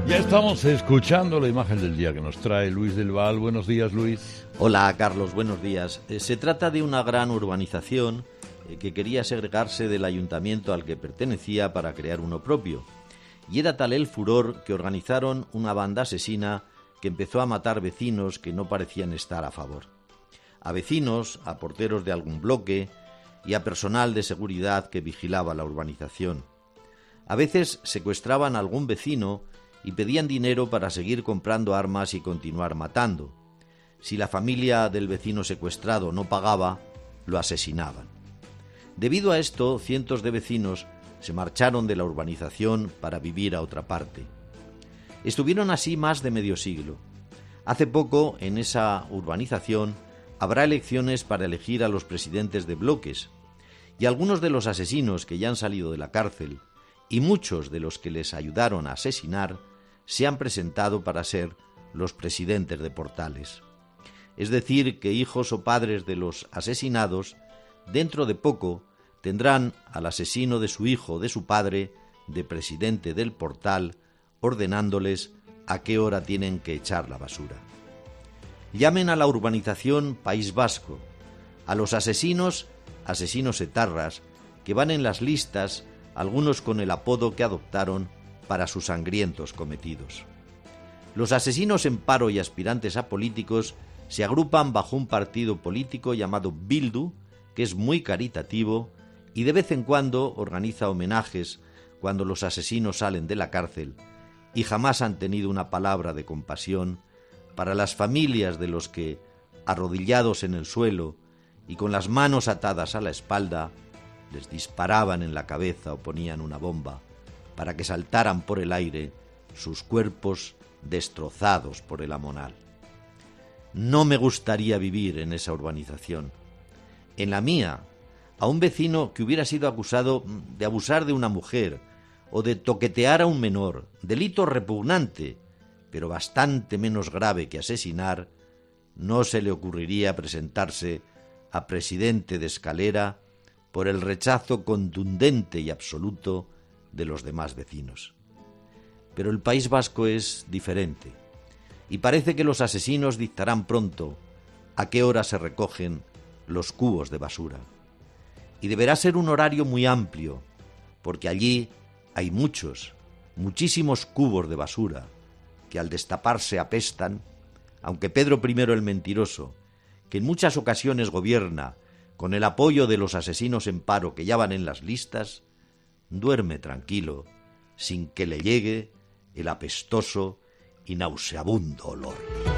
Ya estamos escuchando la imagen del día que nos trae Luis del Val. Buenos días, Luis. Hola, Carlos, buenos días. Se trata de una gran urbanización que quería segregarse del ayuntamiento al que pertenecía para crear uno propio. Y era tal el furor que organizaron una banda asesina que empezó a matar vecinos que no parecían estar a favor. A vecinos, a porteros de algún bloque y a personal de seguridad que vigilaba la urbanización. A veces secuestraban a algún vecino y pedían dinero para seguir comprando armas y continuar matando. Si la familia del vecino secuestrado no pagaba, lo asesinaban. Debido a esto, cientos de vecinos se marcharon de la urbanización para vivir a otra parte. Estuvieron así más de medio siglo. Hace poco, en esa urbanización, habrá elecciones para elegir a los presidentes de bloques, y algunos de los asesinos que ya han salido de la cárcel y muchos de los que les ayudaron a asesinar se han presentado para ser los presidentes de Portales. Es decir, que hijos o padres de los asesinados, dentro de poco, tendrán al asesino de su hijo o de su padre de presidente del Portal, ordenándoles a qué hora tienen que echar la basura. Llamen a la urbanización País Vasco, a los asesinos etarras, que van en las listas, algunos con el apodo que adoptaron para sus sangrientos cometidos. Los asesinos en paro y aspirantes a políticos se agrupan bajo un partido político llamado Bildu, que es muy caritativo y de vez en cuando organiza homenajes cuando los asesinos salen de la cárcel, y jamás han tenido una palabra de compasión para las familias de los que, arrodillados en el suelo y con las manos atadas a la espalda, les disparaban en la cabeza o ponían una bomba para que saltaran por el aire sus cuerpos destrozados por el amonal. No me gustaría vivir en esa urbanización. En la mía, a un vecino que hubiera sido acusado de abusar de una mujer o de toquetear a un menor, delito repugnante, pero bastante menos grave que asesinar, no se le ocurriría presentarse a presidente de escalera por el rechazo contundente y absoluto de los demás vecinos. Pero el País Vasco es diferente, y parece que los asesinos dictarán pronto a qué hora se recogen los cubos de basura. Y deberá ser un horario muy amplio, porque allí hay muchísimos cubos de basura, que al destaparse apestan, aunque Pedro I el Mentiroso, que en muchas ocasiones gobierna con el apoyo de los asesinos en paro que ya van en las listas, duerme tranquilo, sin que le llegue el apestoso y nauseabundo olor.